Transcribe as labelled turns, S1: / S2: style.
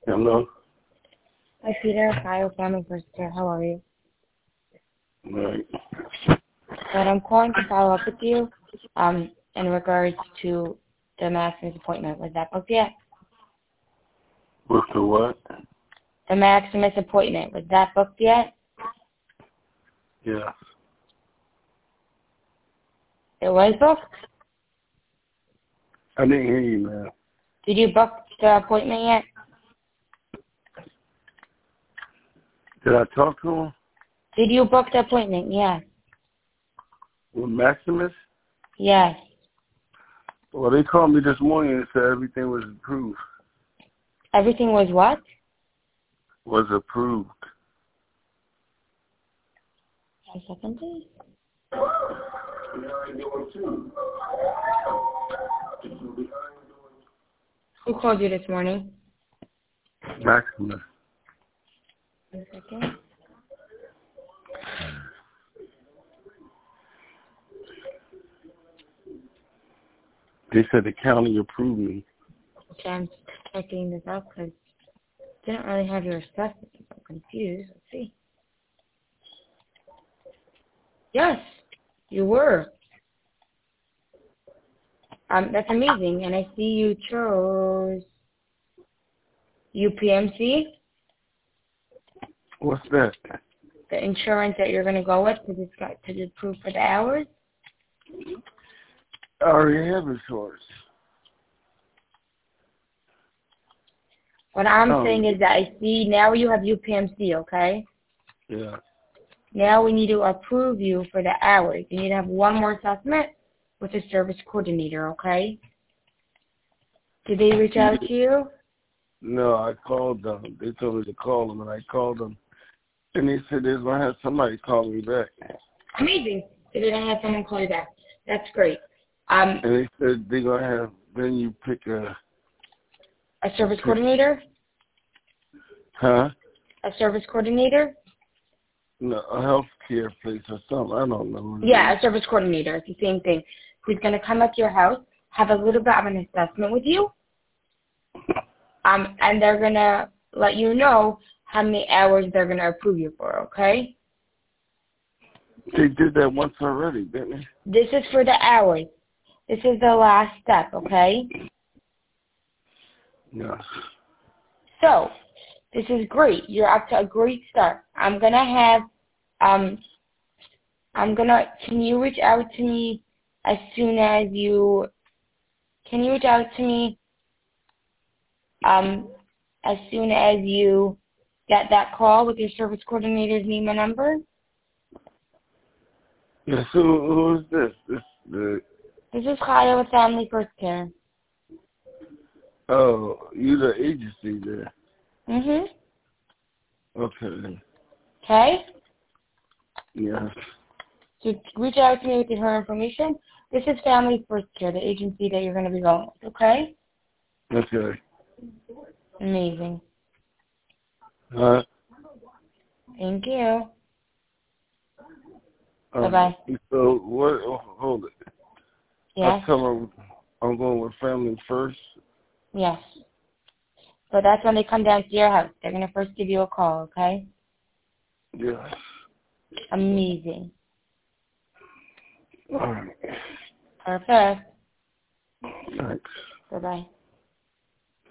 S1: Hello?
S2: Hi, Peter. Hi, Family First Care. How are you?
S1: Right.
S2: But I'm calling to follow up with you in regards to the Maximus appointment. Was that booked yet?
S1: What's the what?
S2: The Maximus appointment. Was that booked yet?
S1: Yeah.
S2: It was booked?
S1: I didn't hear you, man.
S2: Did you book the appointment yet?
S1: Did I talk to him?
S2: Did you book the appointment? Yes.
S1: With Maximus?
S2: Yes.
S1: Well, they called me this morning and said everything was approved.
S2: Everything was what?
S1: Was approved.
S2: 1 second, please. Who called you this morning?
S1: Maximus.
S2: 1 second.
S1: They said the county approved me.
S2: Okay, I'm checking this out because I didn't really have your assessment. I'm confused. Let's see. Yes, you were. That's amazing. And I see you chose UPMC,
S1: What's that?
S2: the insurance that you're going to go with because it's got to be approved for the hours.
S1: I already have insurance.
S2: What I'm saying is that I see now you have UPMC, okay?
S1: Yeah.
S2: Now we need to approve you for the hours. You need to have one more assessment with a service coordinator, okay? Did they reach out to you?
S1: No, I called them. They told me to call them, and I called them. And they said they're going to have somebody call me back.
S2: Amazing. So they're going to have someone call you back. That's great.
S1: And they said they're going to have, then you pick a
S2: service coordinator?
S1: Huh?
S2: A service coordinator?
S1: No, a healthcare place or something. I don't know.
S2: Yeah, a service coordinator. It's the same thing. Who's going to come up to your house, have a little bit of an assessment with you, and they're going to let you know how many hours they're going to approve you for, okay?
S1: They did that once already, didn't they?
S2: This is for the hours. This is the last step, okay?
S1: Yeah.
S2: So, this is great. You're up to a great start. Can you reach out to me as soon as you, as soon as you get that call with your service coordinator's name and number?
S1: Yeah, so who is this?
S2: This is Kaya with Family First Care.
S1: Oh, you the agency there.
S2: Mhm.
S1: Okay then.
S2: Okay?
S1: Yeah.
S2: So reach out to me with her information. This is Family First Care, the agency that you're going to be going with, okay?
S1: Okay.
S2: Amazing. Thank you. Bye-bye.
S1: So what? Oh, hold it.
S2: Yes?
S1: I tell them I'm going with Family First.
S2: Yes. So that's when they come down to your house. They're going to first give you a call, okay?
S1: Yeah.
S2: Amazing.
S1: All right.
S2: Perfect.
S1: Thanks.
S2: Bye-bye.